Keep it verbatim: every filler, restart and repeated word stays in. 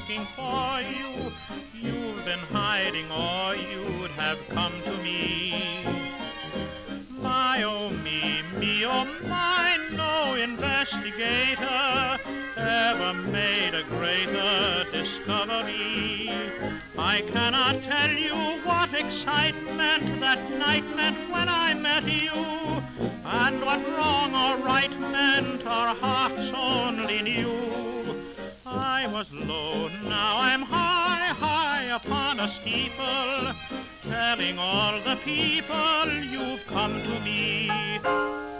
looking for you. You've been hiding or you'd have come to me. My, oh me, me, oh my, no investigator ever made a greater discovery. I cannot tell you what excitement that night meant when I met you, and what wrong or right meant our hearts only knew. I was low, now I'm high, high upon a steeple, telling all the people you've come to me.